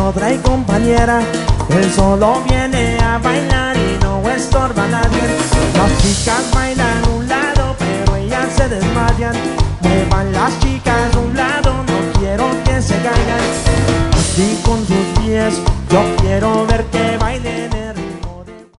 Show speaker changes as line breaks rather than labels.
otra y compañera, él solo viene a bailar